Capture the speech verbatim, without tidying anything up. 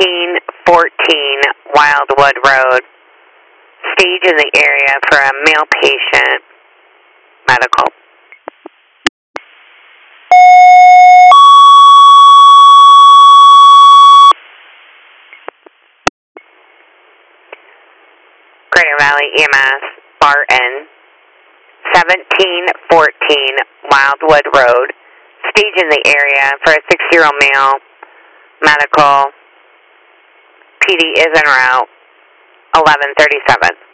seventeen fourteen Wildwood Road. Stage in the area for a male patient. Medical. Greater Valley E M S, Barton, seventeen fourteen Wildwood Road. Stage in the area for a six-year-old male. Medical. P D is en route. eleven thirty-seven.